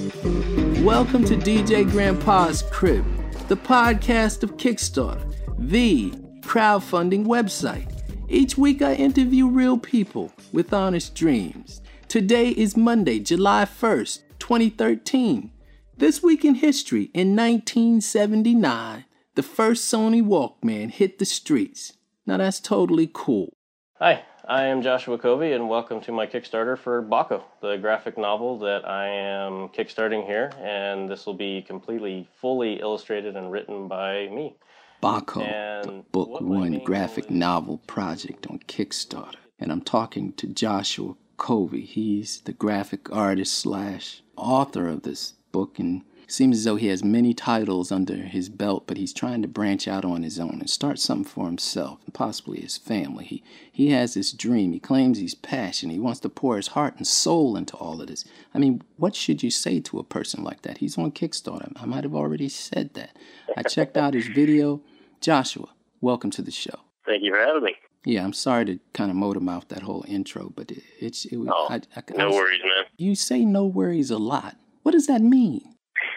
Welcome to DJ Grandpa's Crib, the podcast of Kickstarter, the crowdfunding website. Each week I interview real people with honest dreams. Today is Monday, July 1st, 2013. This week in history, in 1979, the first Sony Walkman hit the streets. Now that's totally cool. Hi, I am Joshua Covey, and welcome to my Kickstarter for Baco, the graphic novel that I am kickstarting here, and this will be completely, fully illustrated and written by me. Baco, the Book One graphic novel project on Kickstarter. And I'm talking to Joshua Covey. He's the graphic artist / author of this book, and it seems as though he has many titles under his belt, but he's trying to branch out on his own and start something for himself and possibly his family. He has this dream. He claims he's passionate. He wants to pour his heart and soul into all of this. I mean, what should you say to a person like that? He's on Kickstarter. I might have already said that. I checked out his video. Joshua, welcome to the show. Thank you for having me. Yeah, I'm sorry to kind of motor mouth that whole intro, but no worries, man. You say no worries a lot. What does that mean?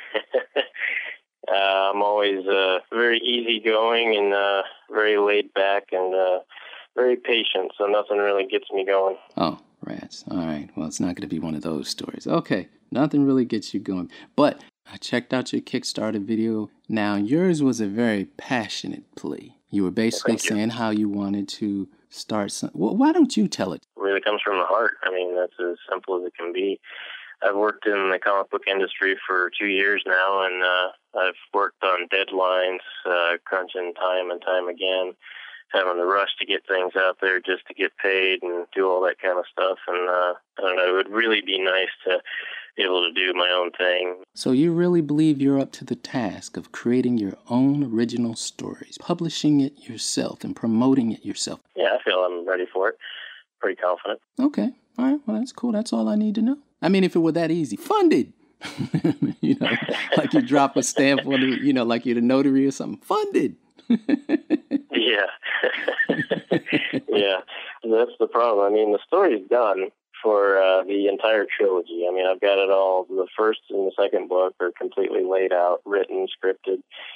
I'm always very easygoing and very laid back and very patient, so nothing really gets me going. Oh, rats. All right. Well, it's not going to be one of those stories. Okay. Nothing really gets you going. But I checked out your Kickstarter video. Now, yours was a very passionate plea. You were basically saying how you wanted to start some... Well, why don't you tell it? It really comes from the heart. I mean, that's as simple as it can be. I've worked in the comic book industry for 2 years now, and I've worked on deadlines, crunching time and time again, having to rush to get things out there just to get paid and do all that kind of stuff. And I don't know, it would really be nice to be able to do my own thing. So you really believe you're up to the task of creating your own original stories, publishing it yourself and promoting it yourself? Yeah, I feel I'm ready for it. Pretty confident. Okay. All right. Well, that's cool. That's all I need to know. I mean, if it were that easy, funded, like you drop a stamp on it, like you're the notary or something, funded. Yeah. Yeah. That's the problem. I mean, the story's done for the entire trilogy. I mean, I've got it all. The first and the second book are completely laid out, written, scripted.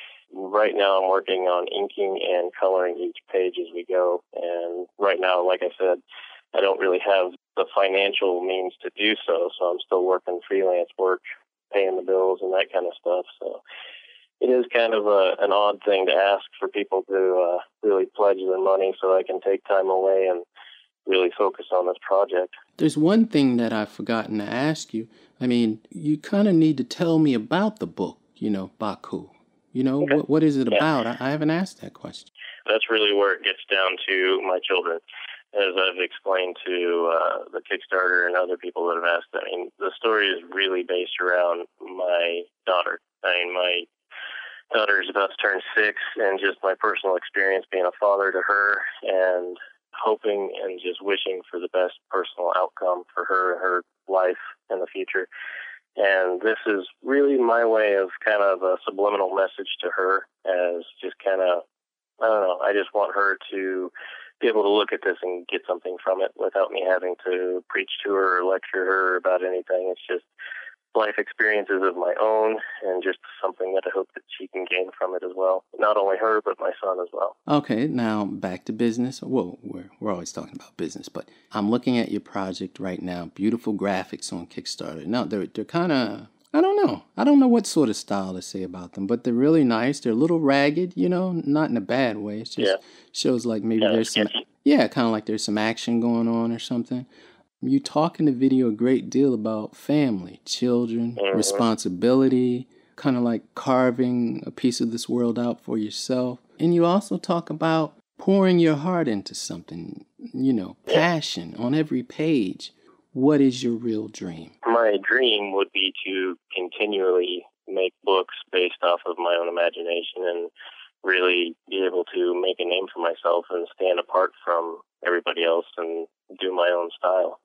Right now I'm working on inking and coloring each page as we go. And right now, like I said, I don't really have the financial means to do so I'm still working freelance work, paying the bills and that kind of stuff. So it is kind of an odd thing to ask for people to really pledge their money so I can take time away and really focus on this project. There's one thing that I've forgotten to ask you. I mean, you kind of need to tell me about the book, Baco. Okay. What is it about? I haven't asked that question. That's really where it gets down to my children. As I've explained to the Kickstarter and other people that have asked, I mean, the story is really based around my daughter. I mean, my daughter is about to turn 6, and just my personal experience being a father to her and hoping and just wishing for the best personal outcome for her and her life in the future. And this is really my way of kind of a subliminal message to her as just kind of, I don't know, I just want her to be able to look at this and get something from it without me having to preach to her or lecture her about anything. It's just life experiences of my own and just something that I hope that she can gain from it as well. Not only her, but my son as well. Okay, now back to business. Well, we're always talking about business, but I'm looking at your project right now. Beautiful graphics on Kickstarter. Now, they're kind of... I don't know what sort of style to say about them, but they're really nice. They're a little ragged, not in a bad way. It just shows like maybe there's some, kind of like there's some action going on or something. You talk in the video a great deal about family, children, responsibility, kind of like carving a piece of this world out for yourself. And you also talk about pouring your heart into something, passion on every page. What is your real dream? My dream would be to continually make books based off of my own imagination and really be able to make a name for myself and stand apart from everybody else and do my own style.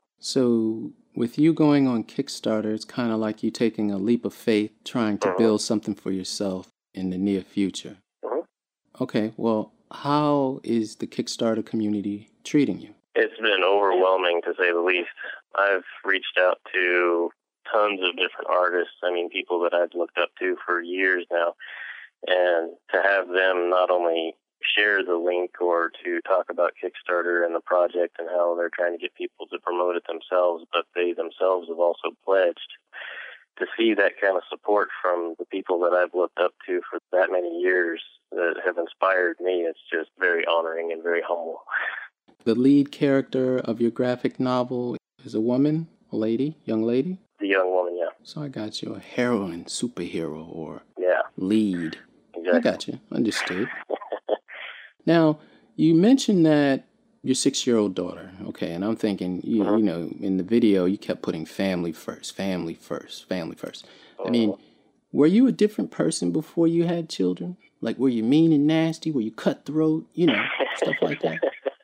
So with you going on Kickstarter, it's kind of like you taking a leap of faith, trying to build something for yourself in the near future. Okay, well, how is the Kickstarter community treating you? It's been overwhelming, to say the least. I've reached out to tons of different artists. I mean, people that I've looked up to for years now. And to have them not only share the link or to talk about Kickstarter and the project and how they're trying to get people to promote it themselves, but they themselves have also pledged. To see that kind of support from the people that I've looked up to for that many years that have inspired me, it's just very honoring and very humble. The lead character of your graphic novel is a woman, a lady, young lady? The young woman, yeah. So I got you, a heroine, superhero, or yeah, lead. Exactly. I got you. Understood. Now, you mentioned that your 6-year-old daughter, okay, and I'm thinking, you know, in the video, you kept putting family first, family first, family first. I mean, were you a different person before you had children? Like, were you mean and nasty? Were you cutthroat? You know, stuff like that?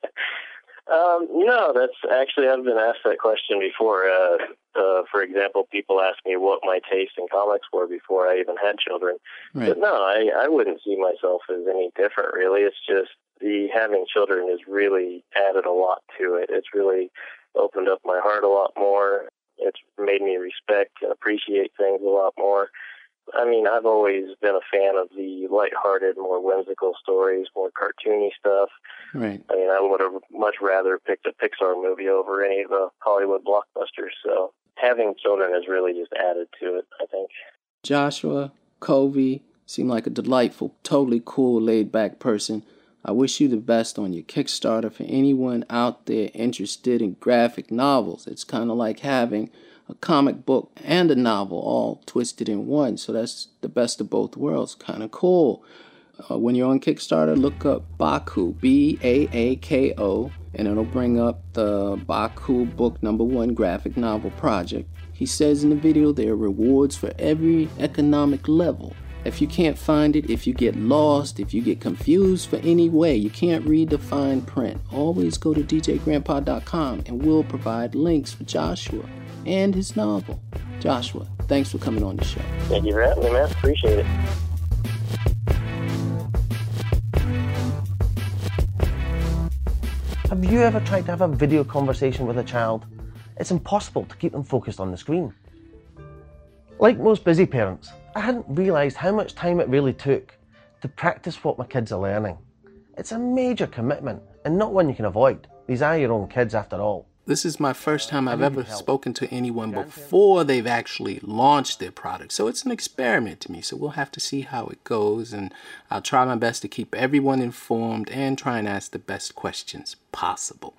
No, that's actually, I've been asked that question before. For example, people ask me what my taste in comics were before I even had children. Right. But no, I wouldn't see myself as any different, really. It's just the having children has really added a lot to it. It's really opened up my heart a lot more. It's made me respect and appreciate things a lot more. I mean, I've always been a fan of the lighthearted, more whimsical stories, more cartoony stuff. Right. I mean, I would have much rather picked a Pixar movie over any of the Hollywood blockbusters. So having children has really just added to it, I think. Joshua Covey seemed like a delightful, totally cool, laid-back person. I wish you the best on your Kickstarter. For anyone out there interested in graphic novels, it's kind of like having a comic book and a novel all twisted in one. So that's the best of both worlds. Kind of cool. When you're on Kickstarter, look up Baako, Baako, and it'll bring up the Baako Book #1 graphic novel project. He says in the video there are rewards for every economic level. If you can't find it, if you get lost, if you get confused for any way, you can't read the fine print, always go to djgrandpa.com and we'll provide links for Joshua and his novel. Joshua, thanks for coming on the show. Thank you for having me, man. Appreciate it. Have you ever tried to have a video conversation with a child? It's impossible to keep them focused on the screen. Like most busy parents, I hadn't realised how much time it really took to practice what my kids are learning. It's a major commitment and not one you can avoid. These are your own kids after all. This is my first time I've ever spoken to anyone before they've actually launched their product. So it's an experiment to me. So we'll have to see how it goes. And I'll try my best to keep everyone informed and try and ask the best questions possible.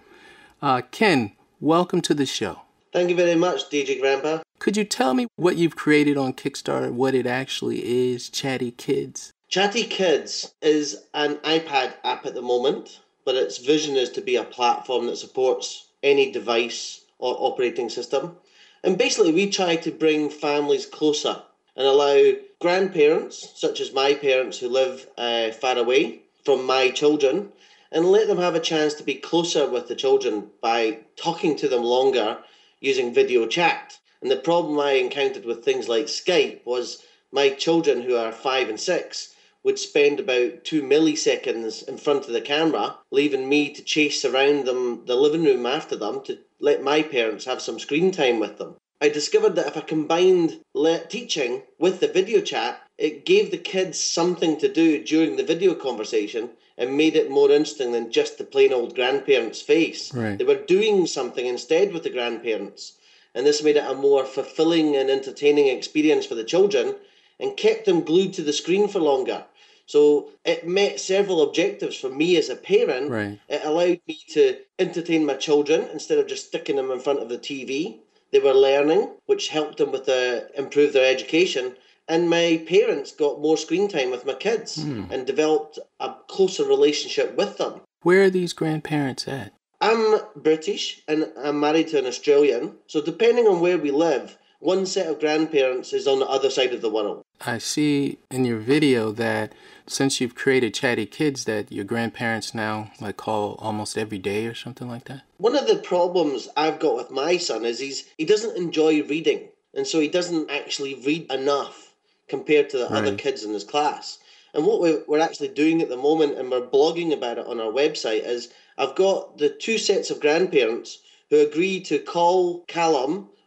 Ken, welcome to the show. Thank you very much, DJ Grandpa. Could you tell me what you've created on Kickstarter, what it actually is, Chatty Kids? Chatty Kids is an iPad app at the moment, but its vision is to be a platform that supports any device or operating system. And basically we try to bring families closer and allow grandparents, such as my parents who live far away from my children, and let them have a chance to be closer with the children by talking to them longer using video chat. And the problem I encountered with things like Skype was my children, who are 5 and 6, would spend about 2 milliseconds in front of the camera, leaving me to chase around them, the living room after them, to let my parents have some screen time with them. I discovered that if I combined teaching with the video chat, it gave the kids something to do during the video conversation and made it more interesting than just the plain old grandparent's face. Right. They were doing something instead with the grandparents. And this made it a more fulfilling and entertaining experience for the children and kept them glued to the screen for longer. So it met several objectives for me as a parent. Right. It allowed me to entertain my children instead of just sticking them in front of the TV. They were learning, which helped them with improve their education. And my parents got more screen time with my kids and developed a closer relationship with them. Where are these grandparents at? I'm British and I'm married to an Australian. So depending on where we live, one set of grandparents is on the other side of the world. I see in your video that since you've created Chatty Kids that your grandparents now like call almost every day or something like that? One of the problems I've got with my son is he doesn't enjoy reading. And so he doesn't actually read enough compared to the other kids in his class. And what we're actually doing at the moment, and we're blogging about it on our website, is I've got the 2 sets of grandparents who agree to call Callum,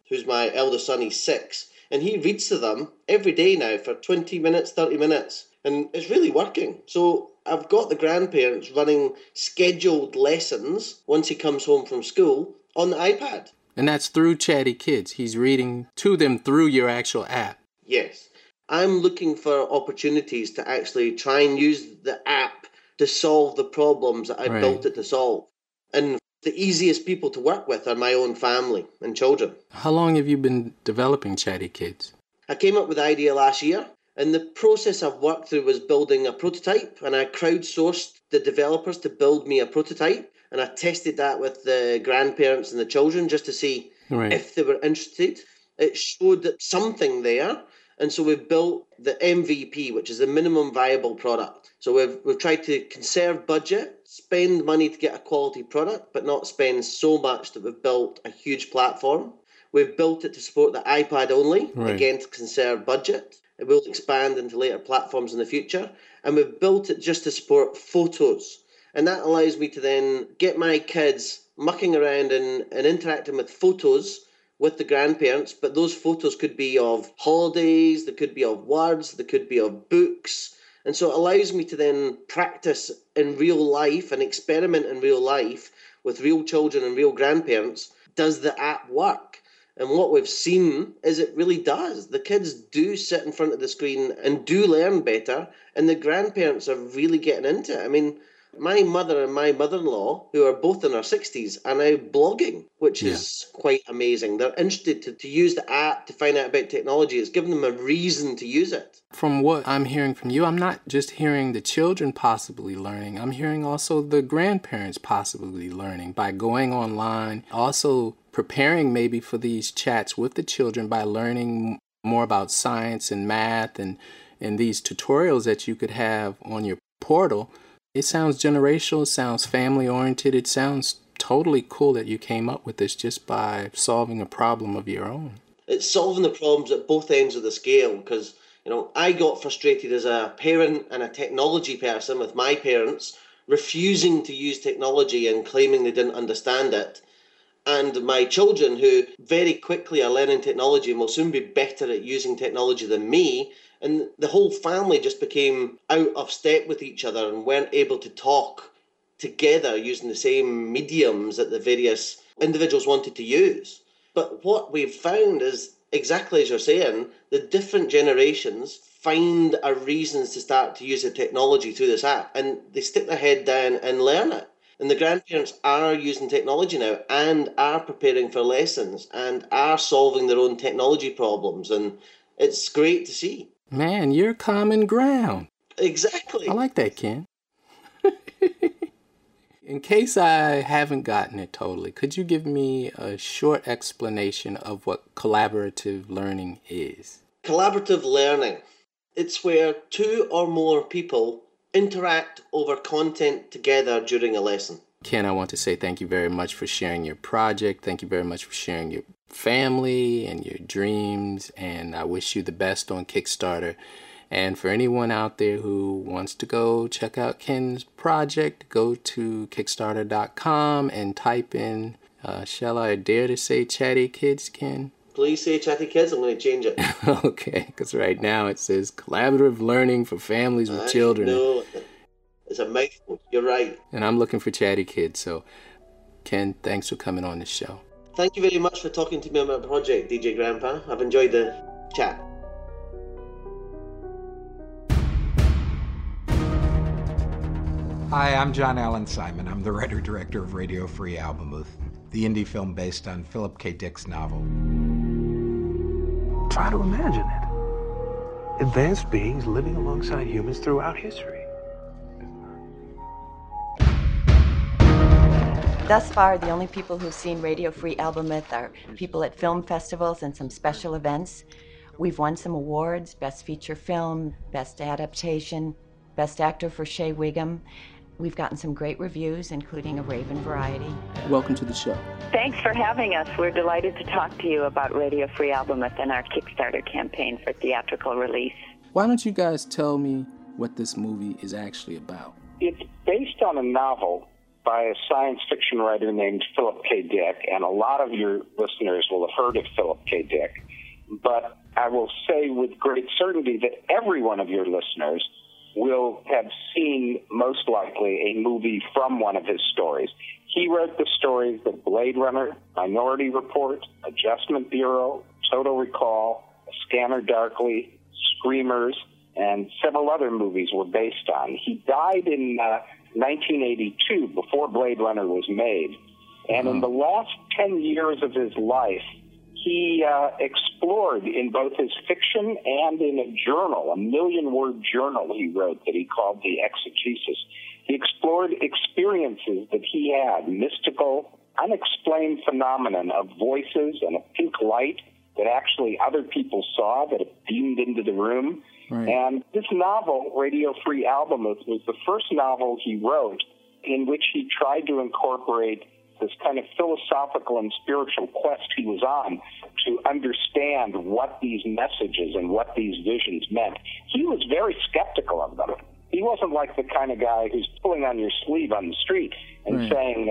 who's my eldest son. He's 6, and he reads to them every day now for 20 minutes, 30 minutes, and it's really working. So I've got the grandparents running scheduled lessons once he comes home from school on the iPad. And that's through Chatty Kids. He's reading to them through your actual app. Yes. I'm looking for opportunities to actually try and use the app to solve the problems that I built it to solve. And the easiest people to work with are my own family and children. How long have you been developing Chatty Kids? I came up with the idea last year, and the process I've worked through was building a prototype, and I crowdsourced the developers to build me a prototype, and I tested that with the grandparents and the children just to see if they were interested. It showed that something there, and so we've built the MVP, which is the minimum viable product. So we've tried to conserve budget, spend money to get a quality product, but not spend so much that we've built a huge platform. We've built it to support the iPad only, again, to conserve budget. It will expand into later platforms in the future. And we've built it just to support photos. And that allows me to then get my kids mucking around and interacting with photos with the grandparents. But those photos could be of holidays, they could be of words, they could be of books. And so it allows me to then practice in real life and experiment in real life with real children and real grandparents. Does the app work? And what we've seen is it really does. The kids do sit in front of the screen and do learn better, and the grandparents are really getting into it. I mean, my mother and my mother-in-law, who are both in their 60s, are now blogging, which is quite amazing. They're interested to use the app to find out about technology. It's given them a reason to use it. From what I'm hearing from you, I'm not just hearing the children possibly learning. I'm hearing also the grandparents possibly learning by going online, also preparing maybe for these chats with the children by learning more about science and math and these tutorials that you could have on your portal. It sounds generational, it sounds family-oriented, it sounds totally cool that you came up with this just by solving a problem of your own. It's solving the problems at both ends of the scale because, you know, I got frustrated as a parent and a technology person with my parents refusing to use technology and claiming they didn't understand it. And my children, who very quickly are learning technology and will soon be better at using technology than me, and the whole family just became out of step with each other and weren't able to talk together using the same mediums that the various individuals wanted to use. But what we've found is, exactly as you're saying, the different generations find a reasons to start to use the technology through this app, and they stick their head down and learn it. And the grandparents are using technology now and are preparing for lessons and are solving their own technology problems. And it's great to see. Man, you're common ground. Exactly. I like that, Ken. In case I haven't gotten it totally, could you give me a short explanation of what collaborative learning is? Collaborative learning. It's where 2 or more people interact over content together during a lesson. Ken, I want to say thank you very much for sharing your project. Thank you very much for sharing your family and your dreams. And I wish you the best on Kickstarter. And for anyone out there who wants to go check out Ken's project, go to Kickstarter.com and type in, shall I dare to say Chatty Kids, Ken? Please say Chatty Kids. I'm going to change it. Okay, because right now it says collaborative learning for families with children. No, it's a mouthful. You're right. And I'm looking for Chatty Kids. So, Ken, thanks for coming on the show. Thank you very much for talking to me about my project, DJ Grandpa. I've enjoyed the chat. Hi, I'm John Allen Simon. I'm the writer-director of Radio Free Albemuth, the indie film based on Philip K. Dick's novel. Try to imagine it. Advanced beings living alongside humans throughout history. Thus far, the only people who've seen Radio Free Albemuth are people at film festivals and some special events. We've won some awards: Best Feature Film, Best Adaptation, Best Actor for Shea Wiggum. We've gotten some great reviews, including a Raven Variety. Welcome to the show. Thanks for having us. We're delighted to talk to you about Radio Free Albemuth and our Kickstarter campaign for theatrical release. Why don't you guys tell me what this movie is actually about? It's based on a novel by a science fiction writer named Philip K. Dick, and a lot of your listeners will have heard of Philip K. Dick. But I will say with great certainty that every one of your listeners will have seen, most likely, a movie from one of his stories. He wrote the stories that Blade Runner, Minority Report, Adjustment Bureau, Total Recall, A Scanner Darkly, Screamers, and several other movies were based on. He died in 1982, before Blade Runner was made. And in the last 10 years of his life, he explored in both his fiction and in a journal, a 1,000,000-word journal he wrote that he called The Exegesis. He explored experiences that he had, mystical, unexplained phenomenon of voices and a pink light that actually other people saw, that it beamed into the room. Right. And this novel, Radio Free Albemuth, was the first novel he wrote in which he tried to incorporate this kind of philosophical and spiritual quest he was on to understand what these messages and what these visions meant. He was very skeptical of them. He wasn't like the kind of guy who's pulling on your sleeve on the street and saying,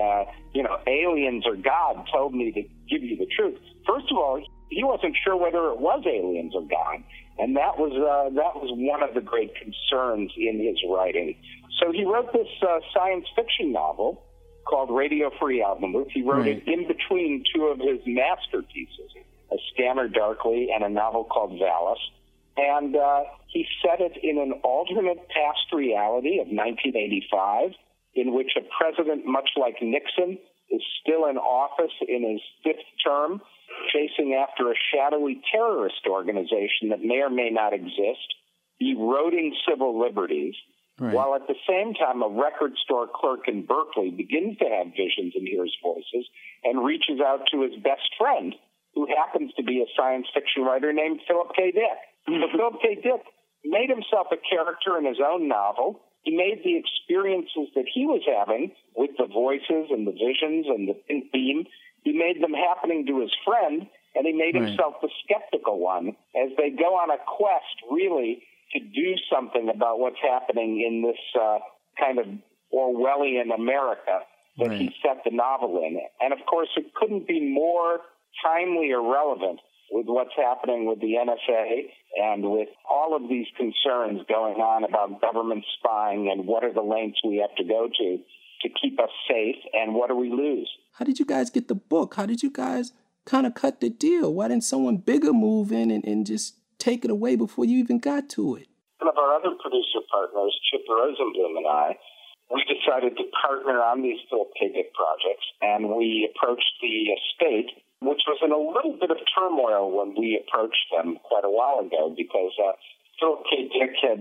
aliens or God told me to give you the truth. First of all, he wasn't sure whether it was aliens or God. And that was one of the great concerns in his writing. So he wrote this science fiction novel called Radio Free Albemuth. He wrote it in between two of his masterpieces, A Scanner Darkly and a novel called Valis. And he set it in an alternate past reality of 1985, in which a president much like Nixon is still in office in his fifth term, chasing after a shadowy terrorist organization that may or may not exist, eroding civil liberties, while at the same time a record store clerk in Berkeley begins to have visions and hears voices and reaches out to his best friend, who happens to be a science fiction writer named Philip K. Dick. So Philip K. Dick made himself a character in his own novel. He made the experiences that he was having with the voices and the visions and the pink beam, he made them happening to his friend, and he made himself the skeptical one as they go on a quest, really, to do something about what's happening in this kind of Orwellian America that he set the novel in. And, of course, it couldn't be more timely or relevant with what's happening with the NSA and with all of these concerns going on about government spying and what are the lengths we have to go to keep us safe and what do we lose. How did you guys get the book? How did you guys kind of cut the deal? Why didn't someone bigger move in and just take it away before you even got to it? One of our other producer partners, Chip Rosenblum, and I, we decided to partner on these Philip K. Dick projects, and we approached the estate, which was in a little bit of turmoil when we approached them quite a while ago, because Philip K. Dick had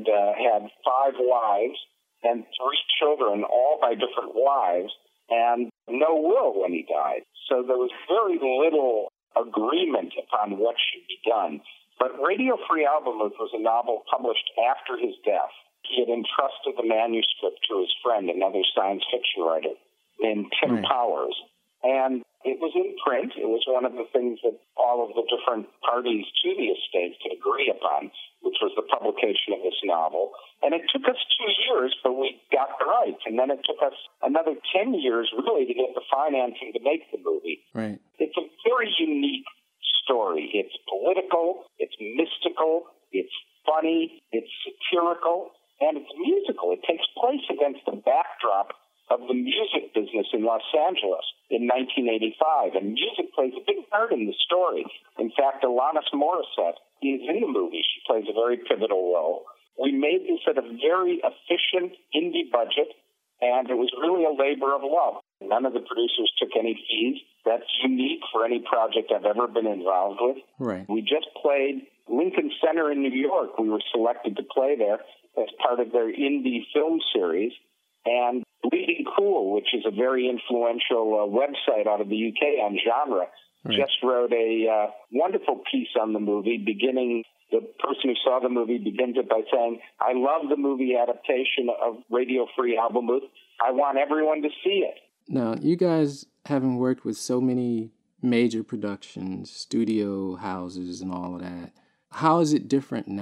5 wives and 3 children, all by different wives, and no will when he died. So there was very little agreement upon what should be done. But Radio Free Albemuth was a novel published after his death. He had entrusted the manuscript to his friend, another science fiction writer, named Tim Powers. And it was in print. It was one of the things that all of the different parties to the estate could agree upon, which was the publication of this novel. And it took us 2 years, but we got the rights. And then it took us another 10 years, really, to get the financing to make the movie. Right. It's a very unique story. It's political, it's mystical, it's funny, it's satirical, and it's musical. It takes place against the backdrop of the music business in Los Angeles in 1985, and music plays a big part in the story. In fact, Alanis Morissette is in the movie. She plays a very pivotal role. We made this at a very efficient indie budget, and it was really a labor of love. None of the producers took any fees. That's unique for any project I've ever been involved with. Right. We just played Lincoln Center in New York. We were selected to play there as part of their indie film series. And Bleeding Cool, which is a very influential website out of the UK on genre, just wrote a wonderful piece on the movie, the person who saw the movie begins it by saying, I love the movie adaptation of Radio Free Albemuth. I want everyone to see it. Now, you guys, having worked with so many major productions, studio houses and all of that, how is it different now?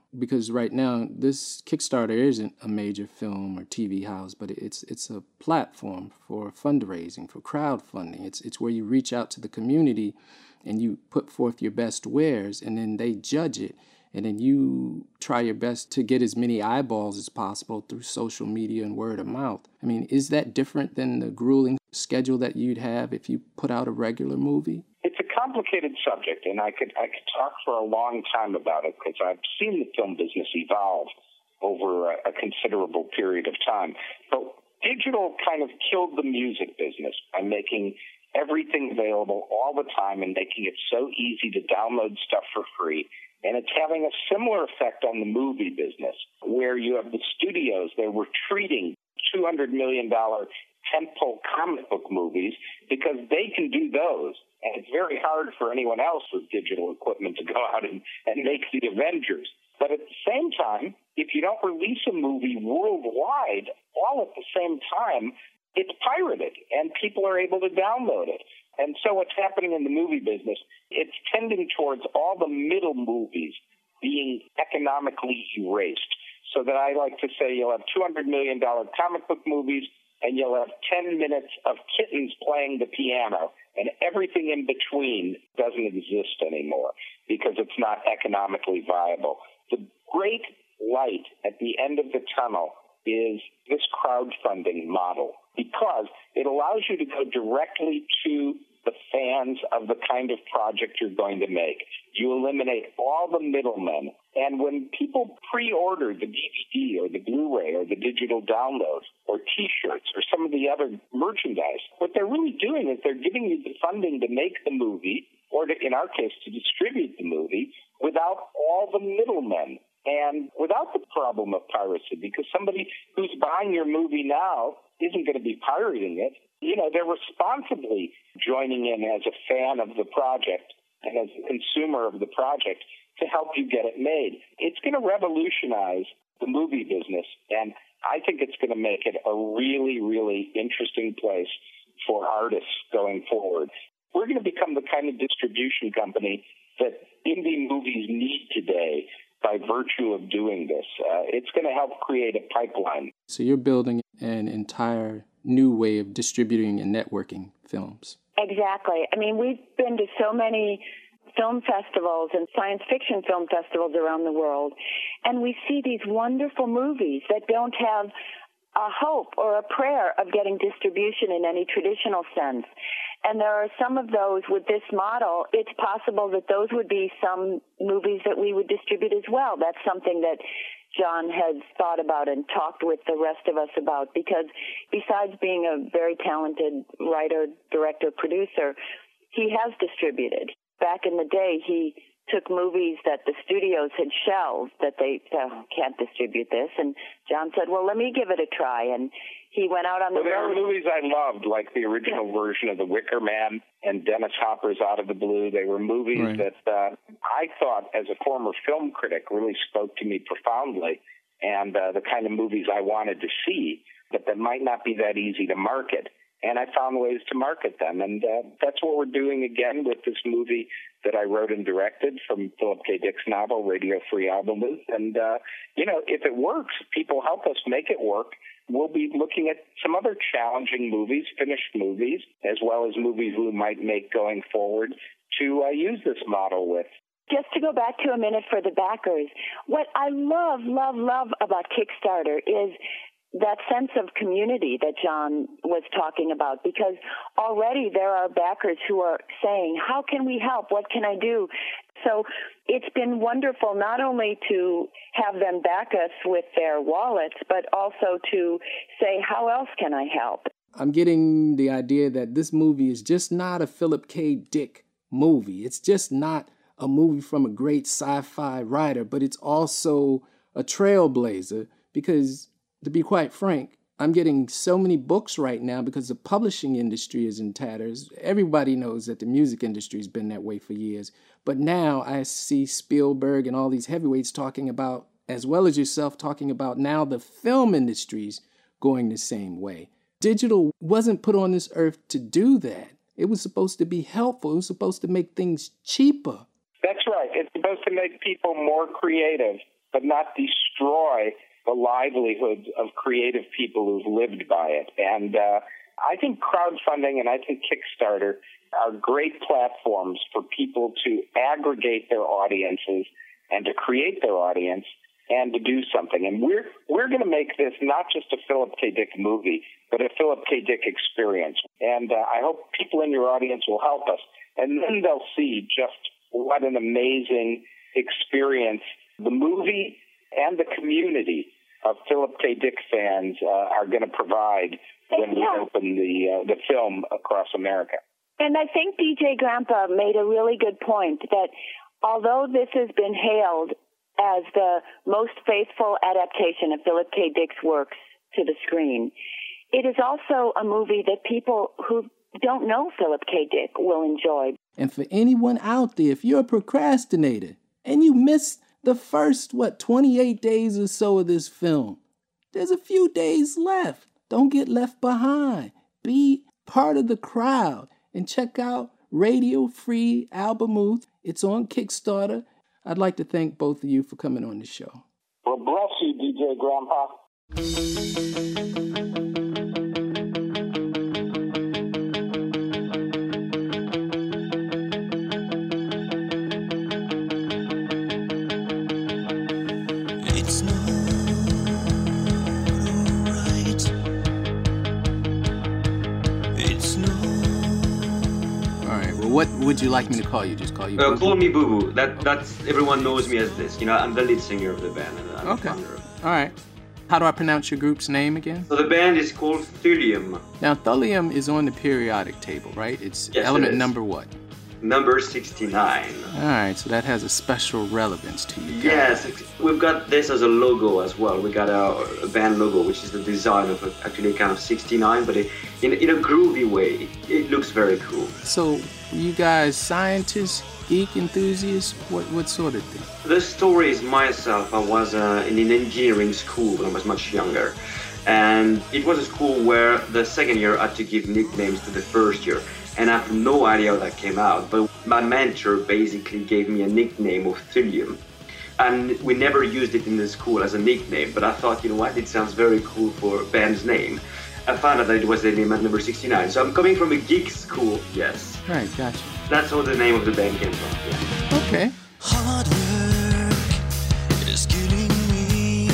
Because right now, this Kickstarter isn't a major film or TV house, but it's a platform for fundraising, for crowdfunding. It's where you reach out to the community and you put forth your best wares, and then they judge it. And then you try your best to get as many eyeballs as possible through social media and word of mouth. I mean, is that different than the grueling schedule that you'd have if you put out a regular movie? It's a complicated subject, and I could talk for a long time about it because I've seen the film business evolve over a considerable period of time. But digital kind of killed the music business by making everything available all the time and making it so easy to download stuff for free. And it's having a similar effect on the movie business, where you have the studios, they're retreating $200 million tentpole comic book movies because they can do those. And it's very hard for anyone else with digital equipment to go out and make the Avengers. But at the same time, if you don't release a movie worldwide all at the same time, it's pirated and people are able to download it. And so what's happening in the movie business, it's tending towards all the middle movies being economically erased. So that I like to say you'll have $200 million comic book movies and you'll have 10 minutes of kittens playing the piano, and everything in between doesn't exist anymore because it's not economically viable. The great light at the end of the tunnel is this crowdfunding model, because it allows you to go directly to the fans of the kind of project you're going to make. You eliminate all the middlemen. And when people pre-order the DVD or the Blu-ray or the digital download or T-shirts or some of the other merchandise, what they're really doing is they're giving you the funding to make the movie, or to, in our case, to distribute the movie, without all the middlemen and without the problem of piracy, because somebody who's buying your movie now isn't going to be pirating it. You know, they're responsibly joining in as a fan of the project and as a consumer of the project to help you get it made. It's going to revolutionize the movie business, and I think it's going to make it a really, really interesting place for artists going forward. We're going to become the kind of distribution company that indie movies need today by virtue of doing this. It's going to help create a pipeline. So you're building an entire new way of distributing and networking films. Exactly. I mean, we've been to so many film festivals and science fiction film festivals around the world, and we see these wonderful movies that don't have a hope or a prayer of getting distribution in any traditional sense. And there are some of those with this model. It's possible that those would be some movies that we would distribute as well. That's something that John has thought about and talked with the rest of us about, because besides being a very talented writer, director, producer, he has distributed. Back in the day, he took movies that the studios had shelved that they can't distribute this. And John said, well, let me give it a try. And he went out on the road. There are movies I loved, like the original version of The Wicker Man and Dennis Hopper's Out of the Blue. They were movies that I thought, as a former film critic, really spoke to me profoundly, and the kind of movies I wanted to see, but that might not be that easy to market. And I found ways to market them. And that's what we're doing again with this movie that I wrote and directed from Philip K. Dick's novel, Radio Free Albemuth. And, if it works, people help us make it work. We'll be looking at some other challenging movies, finished movies, as well as movies we might make going forward to use this model with. Just to go back to a minute for the backers, what I love, love, love about Kickstarter is that sense of community that John was talking about, because already there are backers who are saying, how can we help? What can I do? So it's been wonderful not only to have them back us with their wallets, but also to say, how else can I help? I'm getting the idea that this movie is just not a Philip K. Dick movie. It's just not a movie from a great sci-fi writer, but it's also a trailblazer, because to be quite frank, I'm getting so many books right now because the publishing industry is in tatters. Everybody knows that the music industry has been that way for years. But now I see Spielberg and all these heavyweights talking about, as well as yourself, talking about now the film industry's going the same way. Digital wasn't put on this earth to do that. It was supposed to be helpful. It was supposed to make things cheaper. That's right. It's supposed to make people more creative. but not destroy the livelihoods of creative people who've lived by it. And I think crowdfunding and I think Kickstarter are great platforms for people to aggregate their audiences and to create their audience and to do something. And we're going to make this not just a Philip K. Dick movie, but a Philip K. Dick experience. And I hope people in your audience will help us. And then they'll see just what an amazing experience the movie and the community of Philip K. Dick fans are going to provide when we open the film across America. And I think DJ Grandpa made a really good point that although this has been hailed as the most faithful adaptation of Philip K. Dick's works to the screen, it is also a movie that people who don't know Philip K. Dick will enjoy. And for anyone out there, if you're a procrastinator and you missed the first, 28 days or so of this film, there's a few days left. Don't get left behind. Be part of the crowd and check out Radio Free Albemuth. It's on Kickstarter. I'd like to thank both of you for coming on the show. Well, bless you, DJ Grandpa. It's not alright. It's not. All right. Well, what would you like me to call you? Just call you? Call me Boo Boo. That's everyone knows me as this. I'm the lead singer of the band. And I'm okay. All right. How do I pronounce your group's name again? So the band is called Thulium. Now, thulium is on the periodic table, right? It's element number what? Number 69. All right, so that has a special relevance to you guys. Yes, we've got this as a logo as well. We got a band logo, which is the design of actually kind of 69, but in a groovy way. It looks very cool. So, you guys scientists, geek enthusiasts, what sort of thing? The story is myself. I was in an engineering school when I was much younger. And it was a school where the second year had to give nicknames to the first year. And I have no idea how that came out, but my mentor basically gave me a nickname of Thulium. And we never used it in the school as a nickname, but I thought, you know what, it sounds very cool for a band's name. I found out that it was the name at number 69. So I'm coming from a geek school, yes. Right, gotcha. That's how the name of the band came from, yeah. Okay. Hard work is killing me.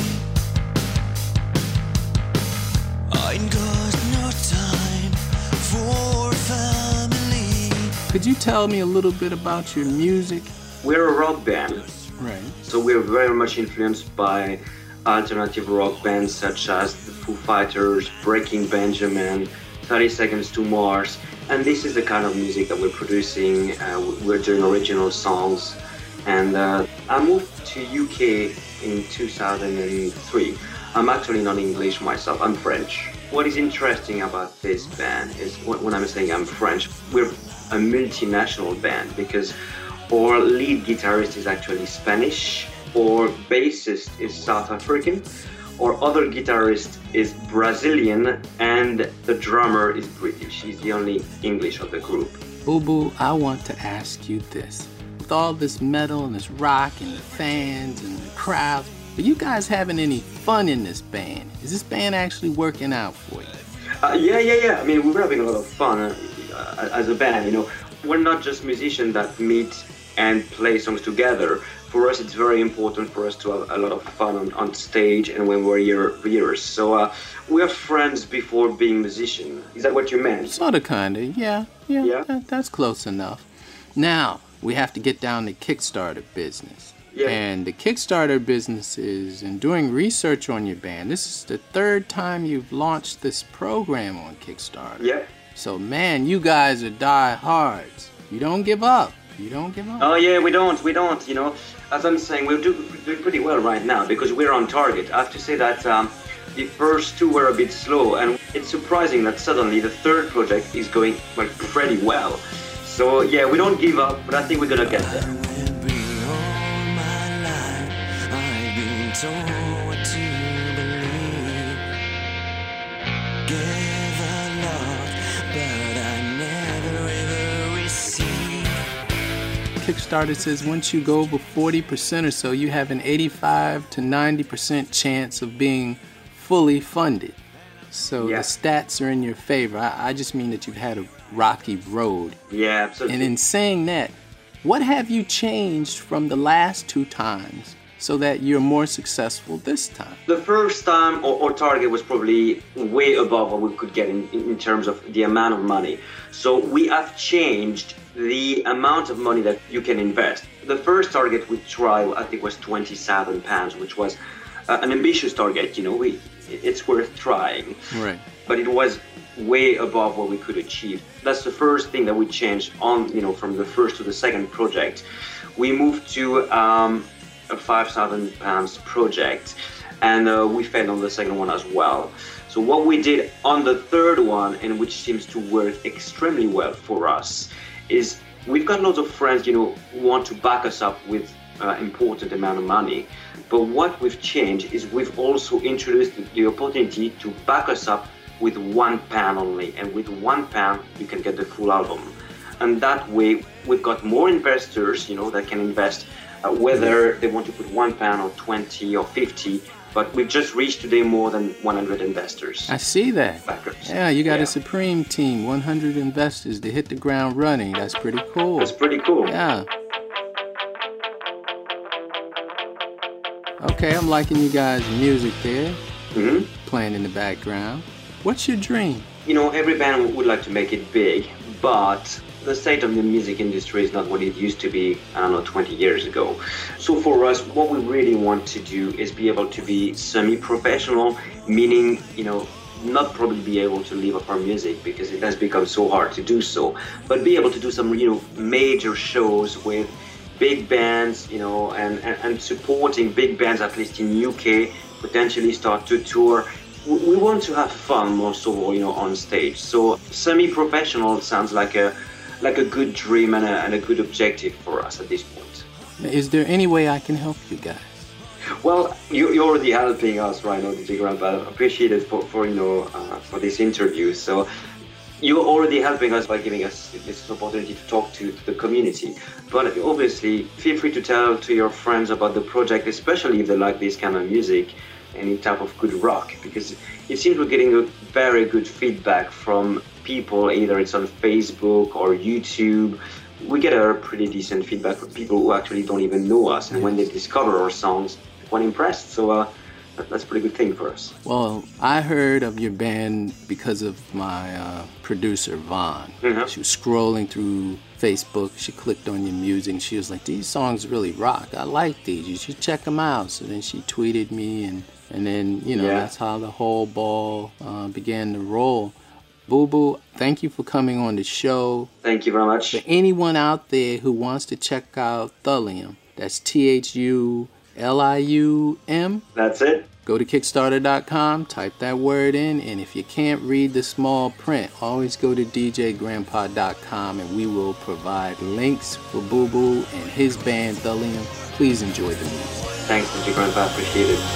I ain't got no time for family. Could you tell me a little bit about your music? We're a rock band. Right. So we're very much influenced by alternative rock bands such as the Foo Fighters, Breaking Benjamin, 30 Seconds to Mars. And this is the kind of music that we're producing. We're doing original songs. And I moved to UK in 2003. I'm actually not English myself, I'm French. What is interesting about this band is when I'm saying I'm French, we're a multinational band because our lead guitarist is actually Spanish, our bassist is South African, our other guitarist is Brazilian, and the drummer is British. He's the only English of the group. Boo Boo, I want to ask you this. With all this metal and this rock and the fans and the crowds, are you guys having any fun in this band? Is this band actually working out for you? Yeah. I mean, we're having a lot of fun as a band, We're not just musicians that meet and play songs together. For us, it's very important for us to have a lot of fun on stage and when we're here. So we are friends before being musicians. Is that what you meant? Sort of, kind of, yeah. That's close enough. Now, we have to get down to Kickstarter business. Yeah. And the Kickstarter business is, in doing research on your band, this is the third time you've launched this program on Kickstarter. Yeah. So, man, you guys are diehards. You don't give up. Oh, yeah, we don't. As I'm saying, we're doing pretty well right now because we're on target. I have to say that the first two were a bit slow, and it's surprising that suddenly the third project is going pretty well. So, yeah, we don't give up, but I think we're going to get there. Told what to believe. Gave a lot, but I never ever received. Kickstarter says once you go over 40% or so, you have an 85 to 90% chance of being fully funded. So the stats are in your favor. I just mean that you've had a rocky road. Yeah, absolutely. And in saying that, what have you changed from the last 2 times so that you're more successful this time? The first time our target was probably way above what we could get in terms of the amount of money. So we have changed the amount of money that you can invest. The first target we tried, I think, was £20,000, which was an ambitious target. You know, it's worth trying. Right. But it was way above what we could achieve. That's the first thing that we changed on, you know, from the first to the second project. We moved to a £5,000 project, and we failed on the second one as well. So what we did on the third one, and which seems to work extremely well for us, is we've got lots of friends, you know, who want to back us up with important amount of money. But what we've changed is we've also introduced the opportunity to back us up with £1 only, and with £1 you can get the full album. And that way we've got more investors, you know, that can invest whether they want to put £1 or 20 or 50. But we've just reached today more than 100 investors. I see that. Backers. Yeah, you got a supreme team, 100 investors to hit the ground running. That's pretty cool. That's pretty cool. Yeah. Okay, I'm liking you guys' music there, playing in the background. What's your dream? You know, every band would like to make it big, but the state of the music industry is not what it used to be, I don't know, 20 years ago. So for us, what we really want to do is be able to be semi-professional, meaning, you know, not probably be able to live off our music because it has become so hard to do so, but be able to do some, you know, major shows with big bands, you know, and supporting big bands, at least in UK, potentially start to tour. We want to have fun most of all, you know, on stage. So semi-professional sounds like a good dream and a good objective for us at this point. Is there any way I can help you guys? Well, you're already helping us right now, DJ Grandpa. I appreciate it for you know, for this interview. So you're already helping us by giving us this opportunity to talk to the community. But obviously, feel free to tell to your friends about the project, especially if they like this kind of music, any type of good rock, because it seems we're getting a very good feedback from people, either it's on Facebook or YouTube. We get a pretty decent feedback from people who actually don't even know us, and when they discover our songs, they're quite impressed. So that's a pretty good thing for us. Well, I heard of your band because of my producer, Vaughn. She was scrolling through Facebook. She clicked on your music, and she was like, these songs really rock. I like these. You should check them out. So then she tweeted me, and then, you know, that's how the whole ball began to roll. Boo Boo, thank you for coming on the show. Thank you very much. For anyone out there who wants to check out Thulium, that's THULIUM. That's it. Go to Kickstarter.com, type that word in, and if you can't read the small print, always go to DJGrandpa.com and we will provide links for Boo Boo and his band Thulium. Please enjoy the music. Thanks, DJ Grandpa. Appreciate it.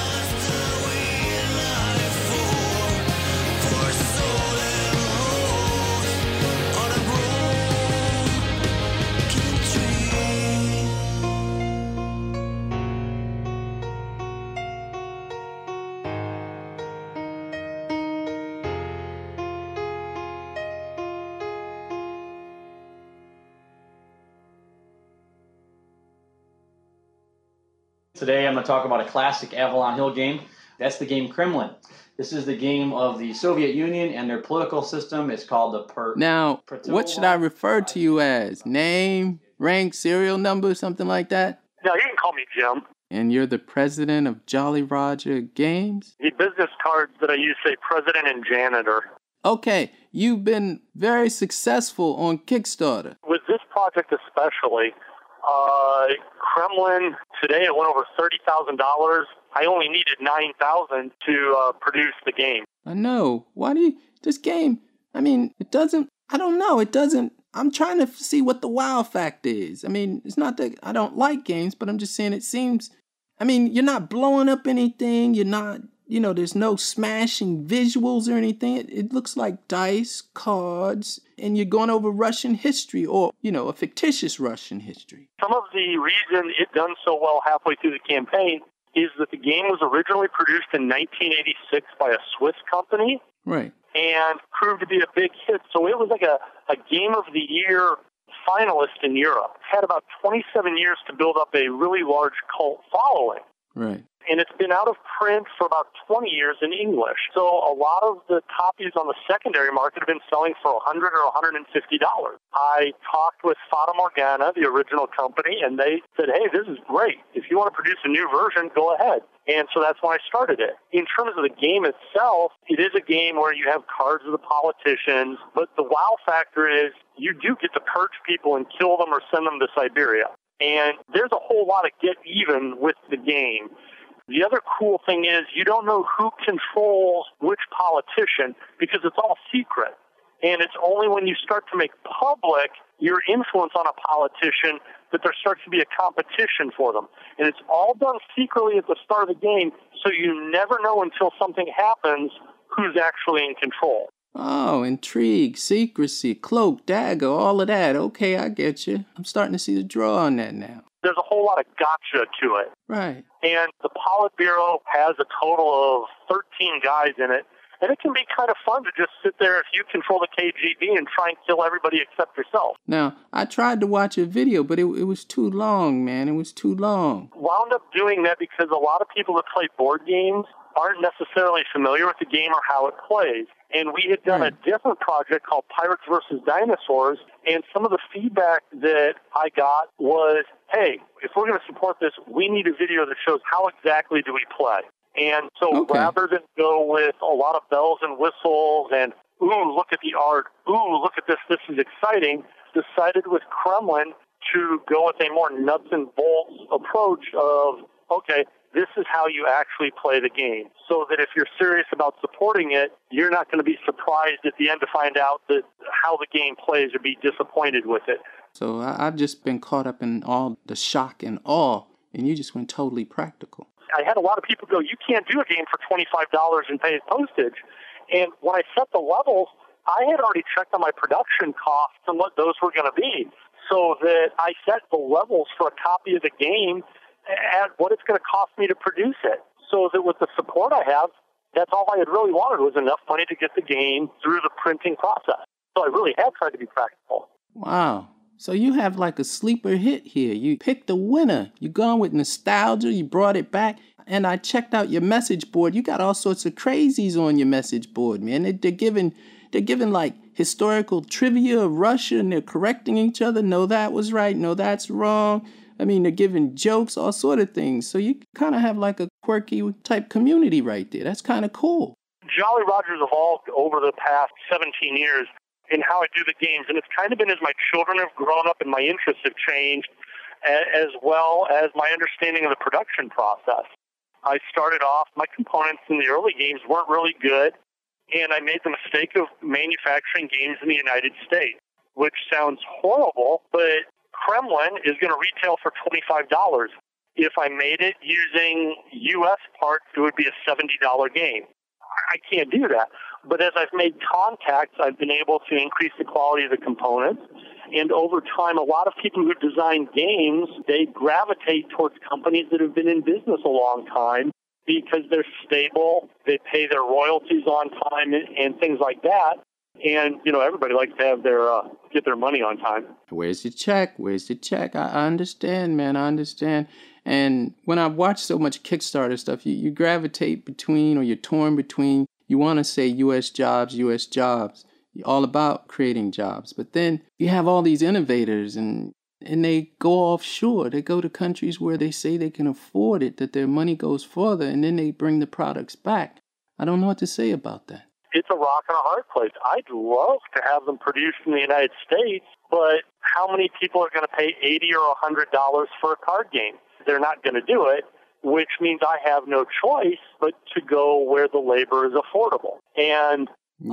Today I'm going to talk about a classic Avalon Hill game. That's the game Kremlin. This is the game of the Soviet Union and their political system. It's called the Now, what should I refer to you as? Name, rank, serial number, something like that? Yeah, you can call me Jim. And you're the president of Jolly Roger Games? The business cards that I use say president and janitor. Okay, you've been very successful on Kickstarter. With this project especially, Kremlin, today it went over $30,000. I only needed $9,000 to produce the game. I know. Why do you, this game, I mean, it doesn't, I don't know, it doesn't, I'm trying to see what the wow factor is. I mean, it's not that I don't like games, but I'm just saying it seems, I mean, you're not blowing up anything, you're not you know, there's no smashing visuals or anything. It looks like dice, cards, and you're going over Russian history or, you know, a fictitious Russian history. Some of the reason it done so well halfway through the campaign is that the game was originally produced in 1986 by a Swiss company. Right. And proved to be a big hit. So it was like a Game of the Year finalist in Europe. It had about 27 years to build up a really large cult following. Right. And it's been out of print for about 20 years in English. So a lot of the copies on the secondary market have been selling for $100 or $150. I talked with Fata Morgana, the original company, and they said, hey, this is great. If you want to produce a new version, go ahead. And so that's when I started it. In terms of the game itself, it is a game where you have cards of the politicians, but the wow factor is you do get to purge people and kill them or send them to Siberia. And there's a whole lot of get even with the game. The other cool thing is you don't know who controls which politician because it's all secret. And it's only when you start to make public your influence on a politician that there starts to be a competition for them. And it's all done secretly at the start of the game, so you never know until something happens who's actually in control. Oh, intrigue, secrecy, cloak, dagger, all of that. Okay, I get you. I'm starting to see the draw on that now. There's a whole lot of gotcha to it. Right. And the Politburo has a total of 13 guys in it. And it can be kind of fun to just sit there if you control the KGB and try and kill everybody except yourself. Now, I tried to watch a video, but it was too long, man. It was too long. Wound up doing that because a lot of people that play board games aren't necessarily familiar with the game or how it plays. And we had done a different project called Pirates vs. Dinosaurs, and some of the feedback that I got was, hey, if we're going to support this, we need a video that shows how exactly do we play. And so rather than go with a lot of bells and whistles and, ooh, look at the art, ooh, look at this is exciting, decided with Kremlin to go with a more nuts and bolts approach of, okay, this is how you actually play the game. So that if you're serious about supporting it, you're not going to be surprised at the end to find out that how the game plays or be disappointed with it. So I've just been caught up in all the shock and awe, and you just went totally practical. I had a lot of people go, you can't do a game for $25 and pay postage. And when I set the levels, I had already checked on my production costs and what those were going to be, so that I set the levels for a copy of the game at what it's going to cost me to produce it. So that with the support I have, that's all I had really wanted was enough money to get the game through the printing process. So I really have tried to be practical. Wow. So you have like a sleeper hit here. You picked a winner. You gone with nostalgia. You brought it back. And I checked out your message board. You got all sorts of crazies on your message board, man. They're giving like historical trivia of Russia, and they're correcting each other. No, that was right. No, that's wrong. I mean, they're giving jokes, all sort of things. So you kind of have like a quirky type community right there. That's kind of cool. Jolly Roger's evolved over the past 17 years in how I do the games, and it's kind of been as my children have grown up and my interests have changed, as well as my understanding of the production process. I started off, my components in the early games weren't really good, and I made the mistake of manufacturing games in the United States, which sounds horrible, but Kremlin is going to retail for $25. If I made it using U.S. parts, it would be a $70 game. I can't do that. But as I've made contacts, I've been able to increase the quality of the components. And over time, a lot of people who design games, they gravitate towards companies that have been in business a long time because they're stable, they pay their royalties on time, and things like that. And, you know, everybody likes to have their get their money on time. Where's the check? Where's the check? I understand, man. I understand. And when I watch so much Kickstarter stuff, you gravitate between, or you're torn between, you want to say U.S. jobs, You're all about creating jobs. But then you have all these innovators, and they go offshore. They go to countries where they say they can afford it, that their money goes further, and then they bring the products back. I don't know what to say about that. It's a rock and a hard place. I'd love to have them produced in the United States, but how many people are going to pay $80 or $100 for a card game? They're not going to do it, which means I have no choice but to go where the labor is affordable. And,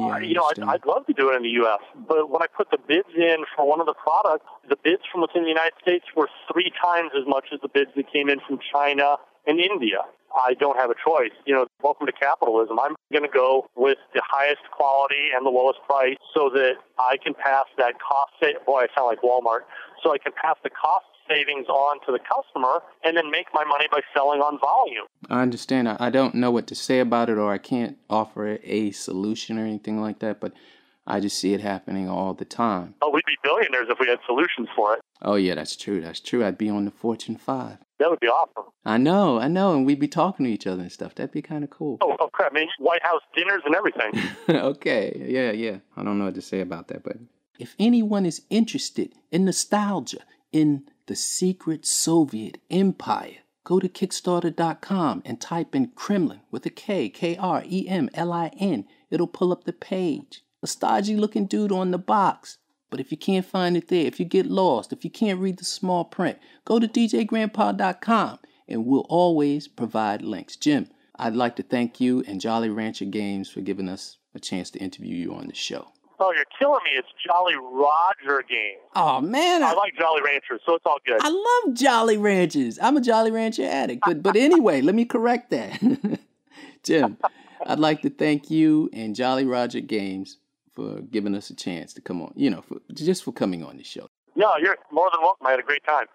I'd love to do it in the U.S., but when I put the bids in for one of the products, the bids from within the United States were 3 times as much as the bids that came in from China in India. I don't have a choice. Welcome to capitalism. I'm going to go with the highest quality and the lowest price so that I can pass that boy, I sound like Walmart. So I can pass the cost savings on to the customer and then make my money by selling on volume. I understand. I don't know what to say about it, or I can't offer a solution or anything like that, but I just see it happening all the time. Oh, we'd be billionaires if we had solutions for it. Oh, yeah, that's true. That's true. I'd be on the Fortune 5. That would be awesome. I know, and we'd be talking to each other and stuff. That'd be kind of cool. Oh, crap, man. White House dinners and everything. Okay, yeah. I don't know what to say about that, but if anyone is interested in nostalgia, in the secret Soviet Empire, go to Kickstarter.com and type in Kremlin with a K, Kremlin. It'll pull up the page. A stodgy-looking dude on the box. But if you can't find it there, if you get lost, if you can't read the small print, go to DJGrandpa.com and we'll always provide links. Jim, I'd like to thank you and Jolly Rancher Games for giving us a chance to interview you on the show. Oh, you're killing me. It's Jolly Roger Games. Oh, man. I like Jolly Ranchers, so it's all good. I love Jolly Ranchers. I'm a Jolly Rancher addict. But anyway, let me correct that. Jim, I'd like to thank you and Jolly Roger Games for giving us a chance to come on, for coming on the show. No, you're more than welcome. I had a great time.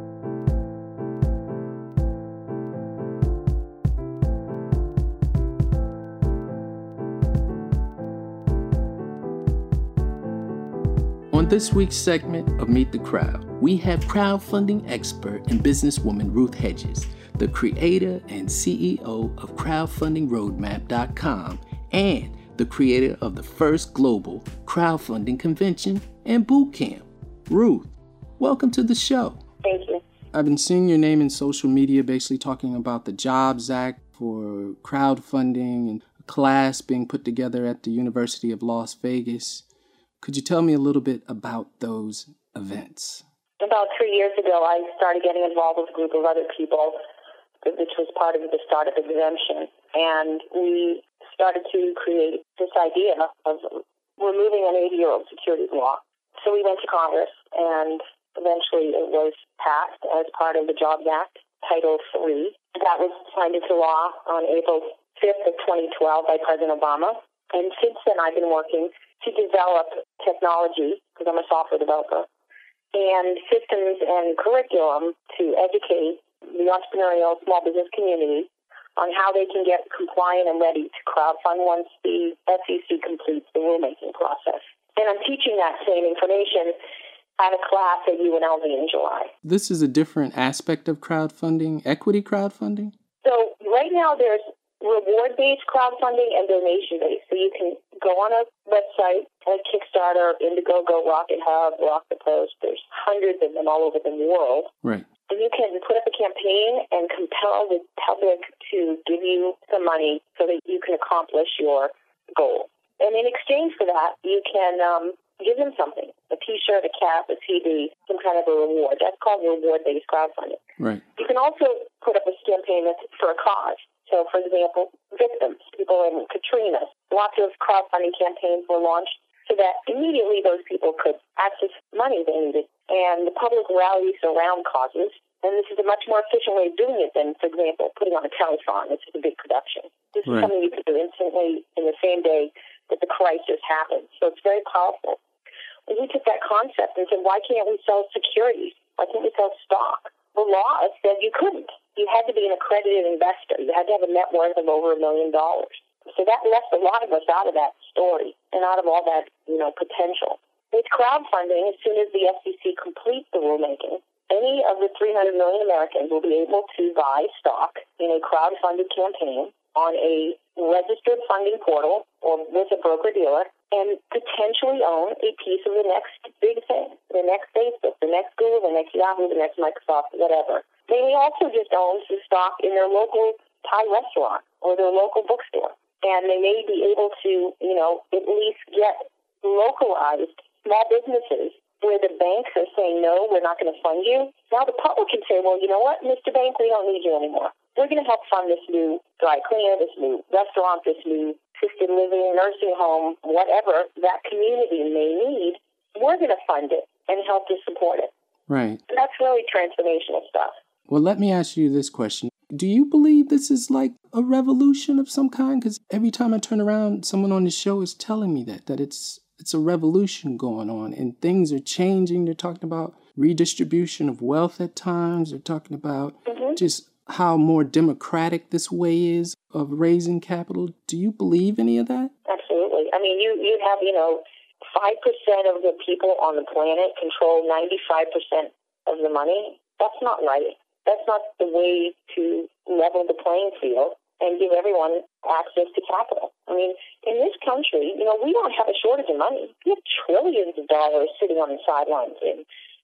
On this week's segment of Meet the Crowd, we have crowdfunding expert and businesswoman Ruth Hedges, the creator and CEO of crowdfundingroadmap.com and the creator of the first global crowdfunding convention and boot camp. Ruth, welcome to the show. Thank you. I've been seeing your name in social media basically talking about the Jobs Act for crowdfunding and a class being put together at the University of Las Vegas. Could you tell me a little bit about those events? About 3 years ago, I started getting involved with a group of other people, which was part of the startup exemption. And we started to create this idea of removing an 80-year-old securities law. So we went to Congress, and eventually it was passed as part of the Jobs Act, Title III. That was signed into law on April 5th of 2012 by President Obama. And since then, I've been working to develop technology, because I'm a software developer, and systems and curriculum to educate the entrepreneurial small business community on how they can get compliant and ready to crowdfund once the SEC completes the rulemaking process. And I'm teaching that same information at a class at UNLV in July. This is a different aspect of crowdfunding, equity crowdfunding? So right now there's reward-based crowdfunding and donation-based. So you can go on a website like Kickstarter, Indiegogo, Rocket Hub, Rock the Post. There's hundreds of them all over the world. Right. And you can put up a campaign and compel the public to give you some money so that you can accomplish your goal. And in exchange for that, you can give them something, a T-shirt, a cap, a CD, some kind of a reward. That's called reward-based crowdfunding. Right. You can also put up a campaign that's for a cause. So, for example, victims, people in Katrina. Lots of crowdfunding campaigns were launched so that immediately those people could access money they needed. And the public rallies around causes. And this is a much more efficient way of doing it than, for example, putting on a telethon, which is a big production. This is something you can do instantly in the same day that the crisis happens. So it's very powerful. And we took that concept and said, why can't we sell securities? Why can't we sell stock? The law said you couldn't. You had to be an accredited investor. You had to have a net worth of over $1 million. So that left a lot of us out of that story and out of all that, potential. With crowdfunding, as soon as the SEC completes the rulemaking, any of the 300 million Americans will be able to buy stock in a crowdfunded campaign on a registered funding portal or with a broker-dealer and potentially own a piece of the next big thing, the next Facebook, the next Google, the next Yahoo, the next Microsoft, whatever. They may also just own some stock in their local Thai restaurant or their local bookstore. And they may be able to, at least get localized small businesses where the banks are saying, no, we're not going to fund you. Now the public can say, well, you know what, Mr. Bank, we don't need you anymore. We're going to help fund this new dry cleaner, this new restaurant, this new assisted living, nursing home, whatever that community may need. We're going to fund it and help to support it. Right. And that's really transformational stuff. Well, let me ask you this question. Do you believe this is like a revolution of some kind? Because every time I turn around, someone on the show is telling me that it's a revolution going on and things are changing. They're talking about redistribution of wealth at times. They're talking about just how more democratic this way is of raising capital. Do you believe any of that? Absolutely. I mean, you have, 5% of the people on the planet control 95% of the money. That's not right. That's not the way to level the playing field and give everyone access to capital. I mean, in this country, we don't have a shortage of money. We have trillions of dollars sitting on the sidelines in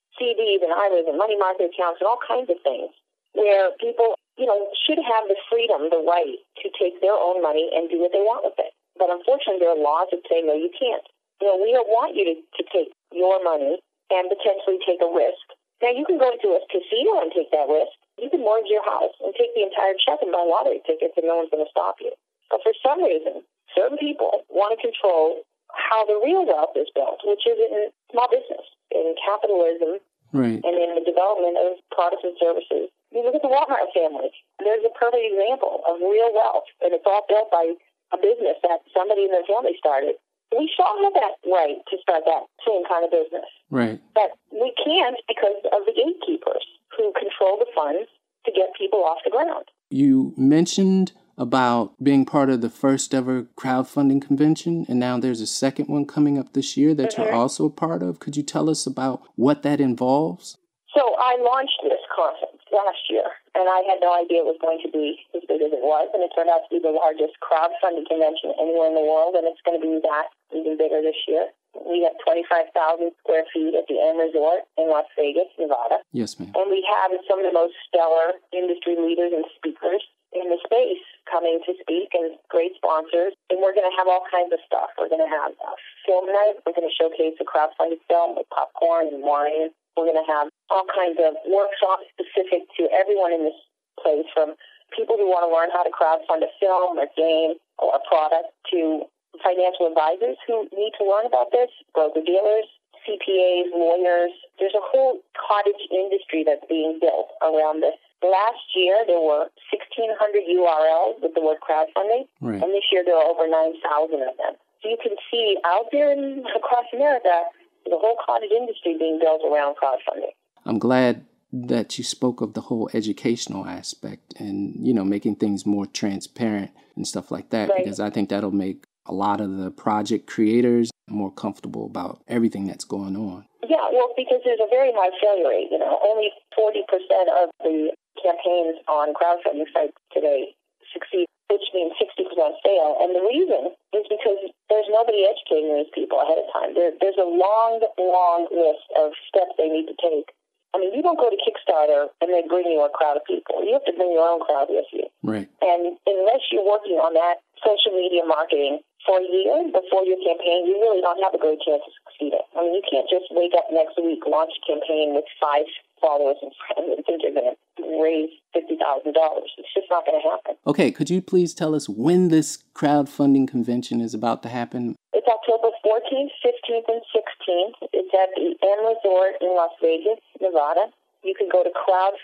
CDs and IRAs and money market accounts and all kinds of things where people, should have the freedom, the right to take their own money and do what they want with it. But unfortunately, there are laws that say, no, you can't. We don't want you to take your money and potentially take a risk. Now, you can go into a casino and take that risk. You can mortgage your house and take the entire check and buy lottery tickets and no one's going to stop you. But for some reason, certain people want to control how the real wealth is built, which is in small business, in capitalism, right, and in the development of products and services. You look at the Walmart family. There's a perfect example of real wealth, and it's all built by a business that somebody in their family started. We should all have that right to start that same kind of business. Right. But we can't because of the gatekeepers who control the funds to get people off the ground. You mentioned about being part of the first ever crowdfunding convention, and now there's a second one coming up this year that you're also a part of. Could you tell us about what that involves? So I launched this conference last year, and I had no idea it was going to be as big as it was, and it turned out to be the largest crowdfunding convention anywhere in the world, and it's going to be that even bigger this year. We have 25,000 square feet at the M Resort in Las Vegas, Nevada. Yes, ma'am. And we have some of the most stellar industry leaders and speakers in the space coming to speak, and great sponsors. And we're going to have all kinds of stuff. We're going to have a film night. We're going to showcase a crowdfunded film with popcorn and wine. We're going to have all kinds of workshops specific to everyone in this place, from people who want to learn how to crowdfund a film or game or a product to financial advisors who need to learn about this, broker-dealers, CPAs, lawyers. There's a whole cottage industry that's being built around this. Last year, there were 1,600 URLs with the word crowdfunding, right, and this year there are over 9,000 of them. So you can see out there across America, the whole cottage industry being built around crowdfunding. I'm glad that you spoke of the whole educational aspect and, making things more transparent and stuff like that, right, because I think that'll make a lot of the project creators more comfortable about everything that's going on. Yeah, well, because there's a very high failure rate. Only 40% of the campaigns on crowdfunding sites today succeed, which means 60% fail. And the reason is because there's nobody educating these people ahead of time. There's a long, long list of steps they need to take. I mean, you don't go to Kickstarter and they bring you a crowd of people. You have to bring your own crowd with you. Right. And unless you're working on that social media marketing for a year before your campaign, you really don't have a great chance of succeeding. I mean, you can't just wake up next week, launch a campaign with 5 followers and friends and think you're going to raise $50,000. It's just not going to happen. Okay, could you please tell us when this crowdfunding convention is about to happen? It's October 14th, 15th, and 16th. It's at the M Resort in Las Vegas, Nevada. You can go to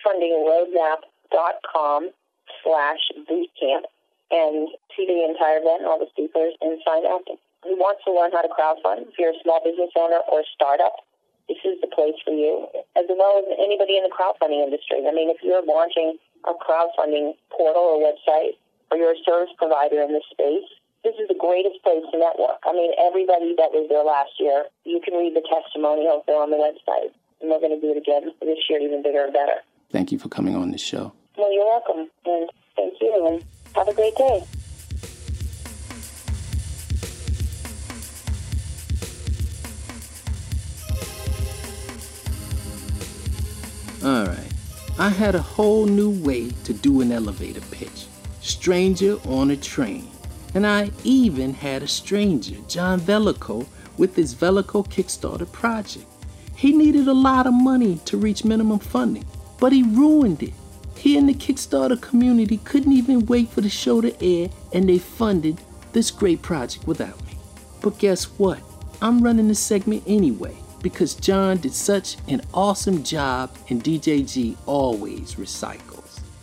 crowdfundingroadmap.com/bootcamp and see the entire event, all the speakers, and sign up. Who wants to learn how to crowdfund? If you're a small business owner or a startup, this is the place for you, as well as anybody in the crowdfunding industry. I mean, if you're launching a crowdfunding portal or website, or you're a service provider in this space, this is the greatest place to network. I mean, everybody that was there last year, you can read the testimonials there on the website. And we're going to do it again this year, even bigger and better. Thank you for coming on this show. Well, you're welcome. And thank you. And have a great day. All right. I had a whole new way to do an elevator pitch. Stranger on a train. And I even had a stranger, John Velico, with his Velico Kickstarter project. He needed a lot of money to reach minimum funding, but he ruined it. He and the Kickstarter community couldn't even wait for the show to air, and they funded this great project without me. But guess what? I'm running the segment anyway, because John did such an awesome job and DJG always recycles.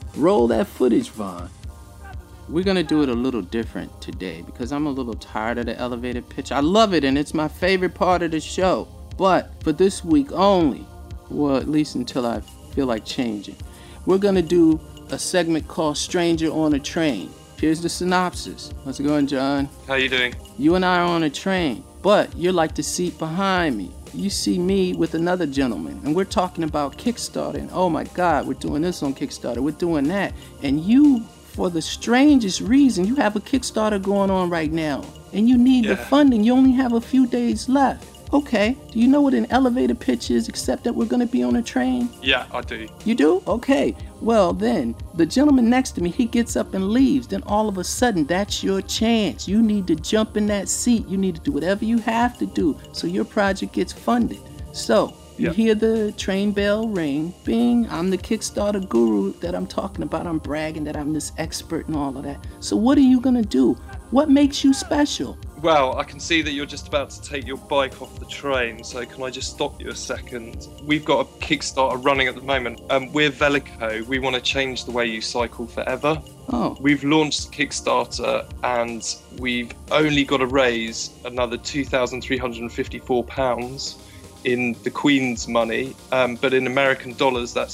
Roll that footage, Vaughn. We're going to do it a little different today because I'm a little tired of the elevator pitch. I love it, and it's my favorite part of the show. But for this week only, well, at least until I feel like changing, we're going to do a segment called Stranger on a Train. Here's the synopsis. How's it going, John? How you doing? You and I are on a train, but you're like the seat behind me. You see me with another gentleman, and we're talking about Kickstarter, and oh my God, we're doing this on Kickstarter, we're doing that. And you, for the strangest reason, you have a Kickstarter going on right now, and you need the funding. You only have a few days left. Okay, do you know what an elevator pitch is except that we're going to be on a train? Yeah, I do. You do? Okay. Well, then, the gentleman next to me, he gets up and leaves. Then all of a sudden, that's your chance. You need to jump in that seat. You need to do whatever you have to do so your project gets funded. So, you hear the train bell ring. Bing, I'm the Kickstarter guru that I'm talking about. I'm bragging that I'm this expert and all of that. So what are you going to do? What makes you special? Well, I can see that you're just about to take your bike off the train, so can I just stop you a second? We've got a Kickstarter running at the moment. We're Velico. We want to change the way you cycle forever. Oh. We've launched Kickstarter, and we've only got to raise another £2,354 in the Queen's money, but in American dollars, that's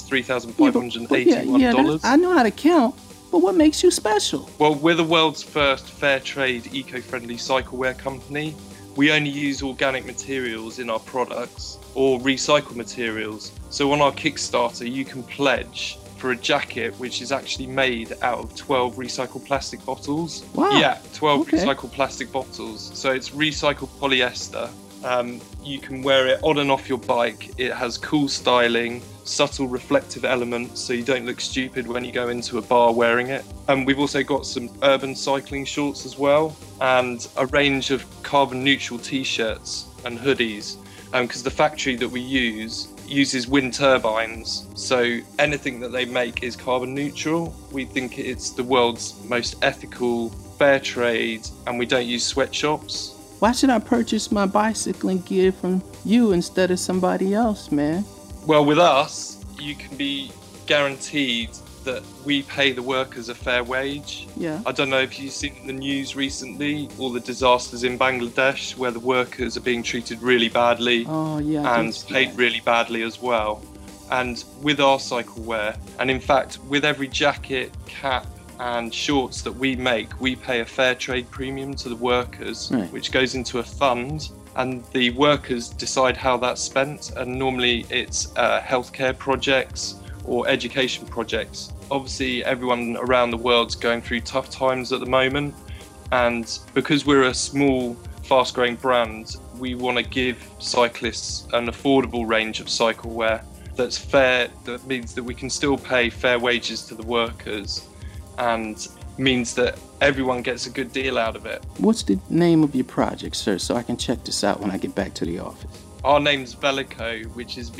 $3,581. I know how to count. But what makes you special? Well, we're the world's first fair trade, eco-friendly cycleware company. We only use organic materials in our products or recycled materials. So on our Kickstarter, you can pledge for a jacket which is actually made out of 12 recycled plastic bottles. Wow. Yeah, 12 recycled plastic bottles. So it's recycled polyester. You can wear it on and off your bike. It has cool styling, subtle reflective elements so you don't look stupid when you go into a bar wearing it. And we've also got some urban cycling shorts as well, and a range of carbon neutral t-shirts and hoodies, because the factory that we uses wind turbines, so anything that they make is carbon neutral. We think it's the world's most ethical, fair trade, and we don't use sweatshops. Why should I purchase my bicycling gear from you instead of somebody else, man? Well, with us, you can be guaranteed that we pay the workers a fair wage. Yeah. I don't know if you've seen in the news recently all the disasters in Bangladesh where the workers are being treated really badly and paid really badly as well. And with our cycleware, and in fact, with every jacket, cap, and shorts that we make, we pay a fair trade premium to the workers, which goes into a fund, and the workers decide how that's spent, and normally it's healthcare projects or education projects. Obviously, everyone around the world's going through tough times at the moment, and because we're a small, fast-growing brand, we want to give cyclists an affordable range of cycleware that's fair, that means that we can still pay fair wages to the workers, and means that everyone gets a good deal out of it. What's the name of your project, sir, so I can check this out when I get back to the office? Our name's Velico, which is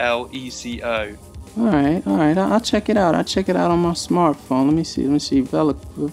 VELECO. All right, I'll check it out. I'll check it out on my smartphone. Let me see. Velico,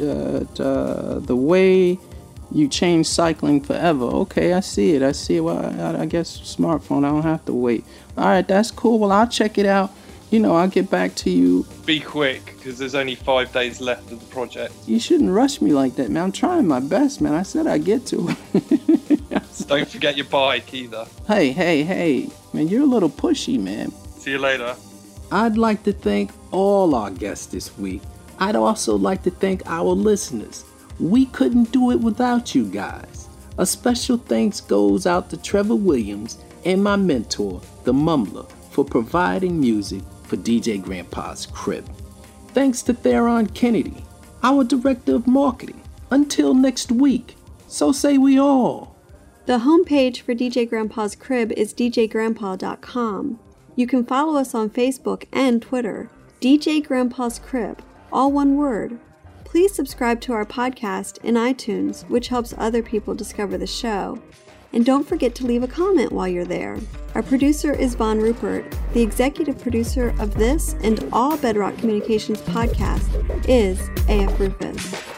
the way you change cycling forever. Okay, I see it. Well, I guess smartphone, I don't have to wait. All right, that's cool. Well, I'll check it out. I'll get back to you. Be quick, because there's only 5 days left of the project. You shouldn't rush me like that, man. I'm trying my best, man. I said I'd get to it. Don't forget your bike either. Hey. Man, you're a little pushy, man. See you later. I'd like to thank all our guests this week. I'd also like to thank our listeners. We couldn't do it without you guys. A special thanks goes out to Trevor Williams and my mentor, The Mumbler, for providing music for DJ Grandpa's Crib. Thanks to Theron Kennedy, our Director of Marketing. Until next week, so say we all. The homepage for DJ Grandpa's Crib is djgrandpa.com. You can follow us on Facebook and Twitter, DJ Grandpa's Crib, all one word. Please subscribe to our podcast in iTunes, which helps other people discover the show. And don't forget to leave a comment while you're there. Our producer is Von Rupert. The executive producer of this and all Bedrock Communications podcasts is A.F. Rufus.